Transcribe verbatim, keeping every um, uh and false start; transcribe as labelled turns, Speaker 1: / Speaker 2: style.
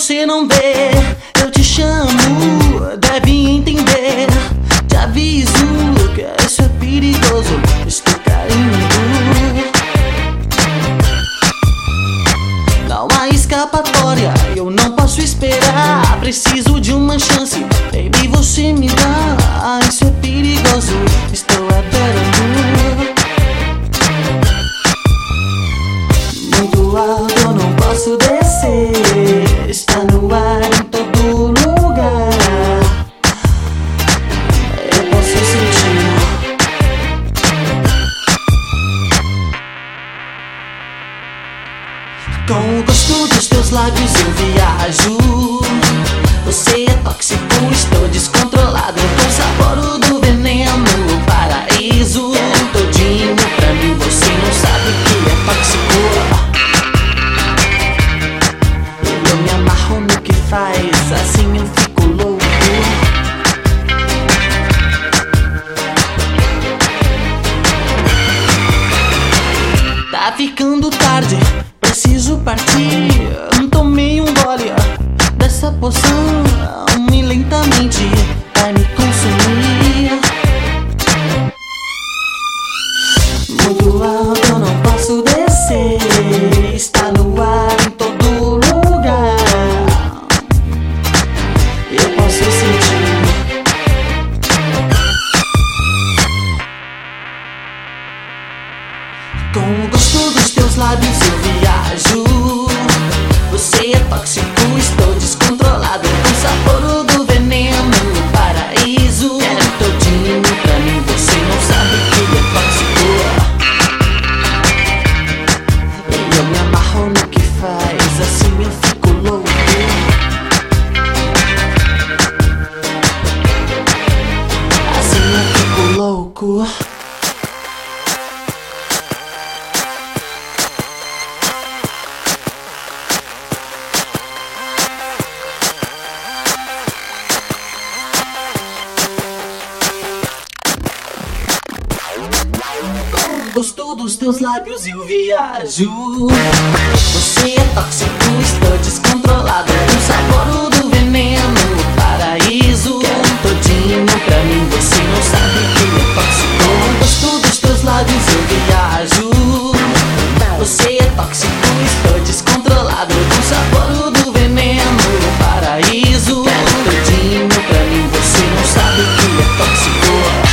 Speaker 1: você não vê, eu te chamo, deve entender. Te aviso que isso é perigoso, estou caindo. Não há escapatória, eu não posso esperar. Preciso de uma chance, baby, você me dá. Isso é perigoso, estou adorando. Muito alto, eu não posso descer. Está no ar em todo lugar. Eu posso sentir. Com o gosto dos teus lábios eu viajo. Você é tóxico, estou descontrolado. Com o sabor do veneno, paraíso todinho pra mim. Você não sabe que é tóxico. Eu me amarro no que faz, assim eu fico louco. Tá ficando tarde, preciso partir. Tomei um gole dessa poção e lentamente vai me consumir. Muito alto, eu não posso descer. Está no ar em todo lugar. Eu posso sentir. Com o gosto dos teus lábios eu viajo. Você é tóxico, estou descontrolado. Com o sabor do veneno, paraíso todinho pra mim. Você não sabe que é tóxico. E eu me amarro no que faz, assim eu fico louco. Assim eu fico louco. Gosto dos teus lábios eu viajo. Você é tóxico, estou descontrolado. Com o sabor do veneno, paraíso todinho pra mim. Você não sabe que é tóxico. Gosto dos teus lábios eu viajo. Você é tóxico, estou descontrolado. Com o sabor do veneno, paraíso todinho pra mim. Você não sabe que é tóxico.